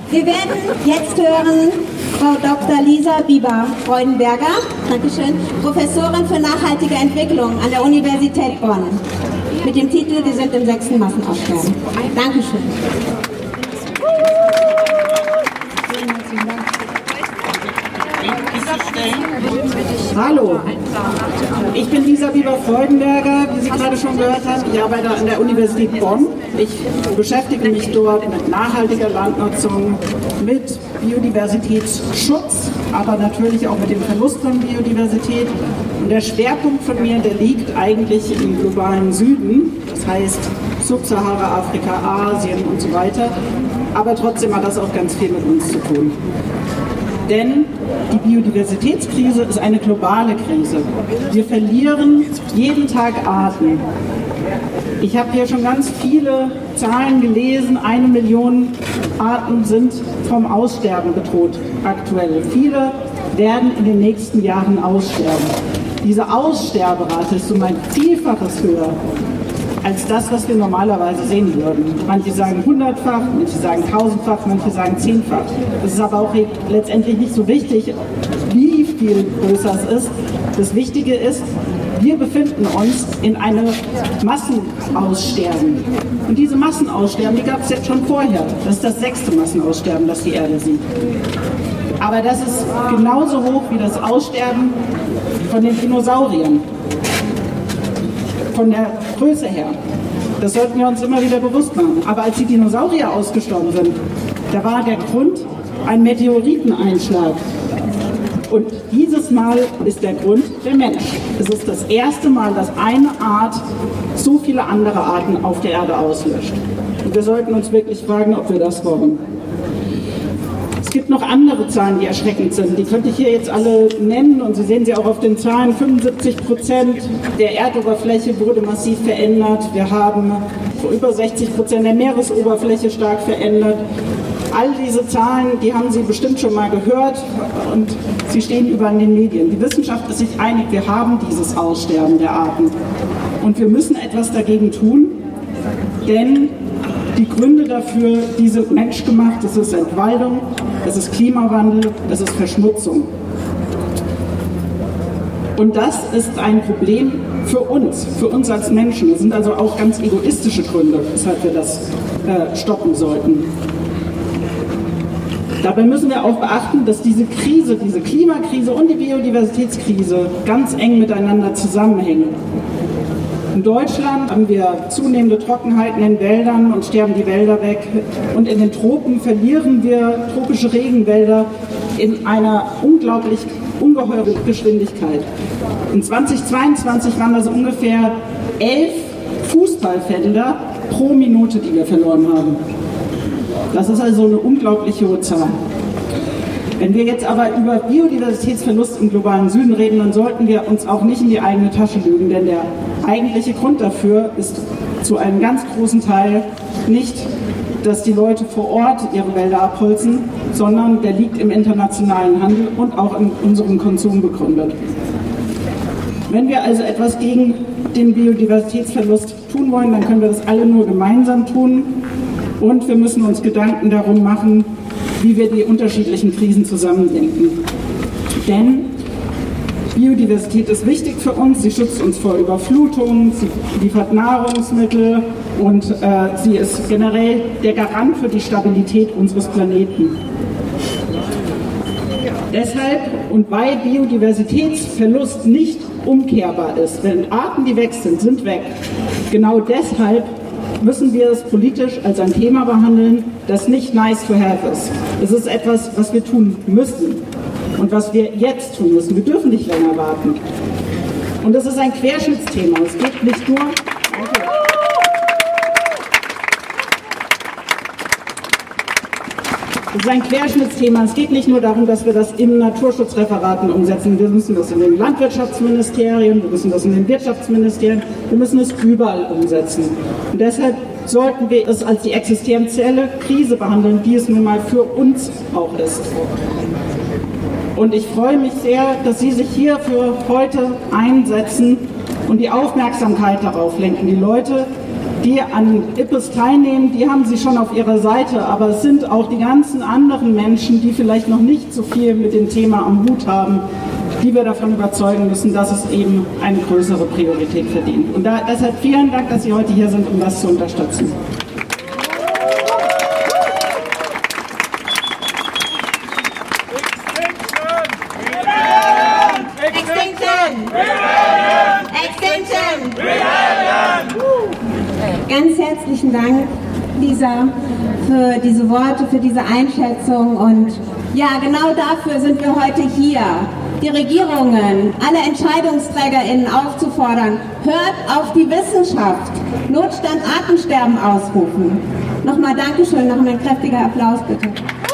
Wir werden jetzt hören Frau Dr. Lisa Bieber-Freudenberger, Dankeschön, Professorin für nachhaltige Entwicklung an der Universität Bonn, mit dem Titel Wir sind im 6. Massenaussterben. Dankeschön. Hallo, ich bin Lisa Bieber-Freudenberger, wie Sie gerade schon gehört haben. Ich arbeite an der Universität Bonn. Ich beschäftige mich dort mit nachhaltiger Landnutzung, mit Biodiversitätsschutz, aber natürlich auch mit dem Verlust von Biodiversität. Und der Schwerpunkt von mir, der liegt eigentlich im globalen Süden, das heißt Subsahara-Afrika, Asien und so weiter. Aber trotzdem hat das auch ganz viel mit uns zu tun. Denn die Biodiversitätskrise ist eine globale Krise. Wir verlieren jeden Tag Arten. Ich habe hier schon ganz viele Zahlen gelesen. 1 Million Arten sind vom Aussterben bedroht aktuell. Viele werden in den nächsten Jahren aussterben. Diese Aussterberate ist um ein Vielfaches höher als das, was wir normalerweise sehen würden. Manche sagen 100-fach, manche sagen 1000-fach, manche sagen 10-fach. Das ist aber auch letztendlich nicht so wichtig, wie viel größer es ist. Das Wichtige ist, wir befinden uns in einem Massenaussterben. Und diese Massenaussterben, die gab es jetzt schon vorher. Das ist das 6. Massenaussterben, das die Erde sieht. Aber das ist genauso hoch wie das Aussterben von den Dinosauriern. Von der Größe her. Das sollten wir uns immer wieder bewusst machen. Aber als die Dinosaurier ausgestorben sind, da war der Grund ein Meteoriteneinschlag. Und dieses Mal ist der Grund der Mensch. Es ist das erste Mal, dass eine Art so viele andere Arten auf der Erde auslöscht. Und wir sollten uns wirklich fragen, ob wir das wollen. Es gibt noch andere Zahlen, die erschreckend sind. Die könnte ich hier jetzt alle nennen und Sie sehen sie auch auf den Zahlen. 75% der Erdoberfläche wurde massiv verändert. Wir haben über 60% der Meeresoberfläche stark verändert. All diese Zahlen, die haben Sie bestimmt schon mal gehört und sie stehen überall in den Medien. Die Wissenschaft ist sich einig, wir haben dieses Aussterben der Arten. Und wir müssen etwas dagegen tun, denn die Gründe dafür, die sind menschgemacht. Es ist Entwaldung, es ist Klimawandel, es ist Verschmutzung. Und das ist ein Problem für uns als Menschen. Das sind also auch ganz egoistische Gründe, weshalb wir das stoppen sollten. Dabei müssen wir auch beachten, dass diese Krise, diese Klimakrise und die Biodiversitätskrise ganz eng miteinander zusammenhängen. In Deutschland haben wir zunehmende Trockenheiten in Wäldern und sterben die Wälder weg. Und in den Tropen verlieren wir tropische Regenwälder in einer ungeheuren Geschwindigkeit. In 2022 waren das ungefähr 11 Fußballfelder pro Minute, die wir verloren haben. Das ist also eine unglaublich hohe Zahl. Wenn wir jetzt aber über Biodiversitätsverlust im globalen Süden reden, dann sollten wir uns auch nicht in die eigene Tasche lügen, denn der eigentliche Grund dafür ist zu einem ganz großen Teil nicht, dass die Leute vor Ort ihre Wälder abholzen, sondern der liegt im internationalen Handel und auch in unserem Konsum begründet. Wenn wir also etwas gegen den Biodiversitätsverlust tun wollen, dann können wir das alle nur gemeinsam tun und wir müssen uns Gedanken darum machen, wie wir die unterschiedlichen Krisen zusammendenken. Denn Biodiversität ist wichtig für uns, sie schützt uns vor Überflutungen, sie liefert Nahrungsmittel und sie ist generell der Garant für die Stabilität unseres Planeten. Deshalb und weil Biodiversitätsverlust nicht umkehrbar ist, wenn Arten, die weg sind, sind weg, genau deshalb müssen wir es politisch als ein Thema behandeln, das nicht nice to have ist. Es ist etwas, was wir tun müssen und was wir jetzt tun müssen. Wir dürfen nicht länger warten. Und das ist ein Querschnittsthema. Es geht nicht nur... Es ist ein Querschnittsthema. Es geht nicht nur darum, dass wir das in Naturschutzreferaten umsetzen. Wir müssen das in den Landwirtschaftsministerien, wir müssen das in den Wirtschaftsministerien, wir müssen es überall umsetzen. Und deshalb sollten wir es als die existenzielle Krise behandeln, die es nun mal für uns auch ist. Und ich freue mich sehr, dass Sie sich hier für heute einsetzen und die Aufmerksamkeit darauf lenken. Die Leute die an IPBES teilnehmen, die haben Sie schon auf Ihrer Seite, aber es sind auch die ganzen anderen Menschen, die vielleicht noch nicht so viel mit dem Thema am Hut haben, die wir davon überzeugen müssen, dass es eben eine größere Priorität verdient. Und deshalb vielen Dank, dass Sie heute hier sind, um das zu unterstützen. Ganz herzlichen Dank, Lisa, für diese Worte, für diese Einschätzung. Und ja, genau dafür sind wir heute hier. Die Regierungen, alle EntscheidungsträgerInnen aufzufordern, hört auf die Wissenschaft. Notstand, Artensterben ausrufen. Nochmal Dankeschön, nochmal ein kräftiger Applaus bitte.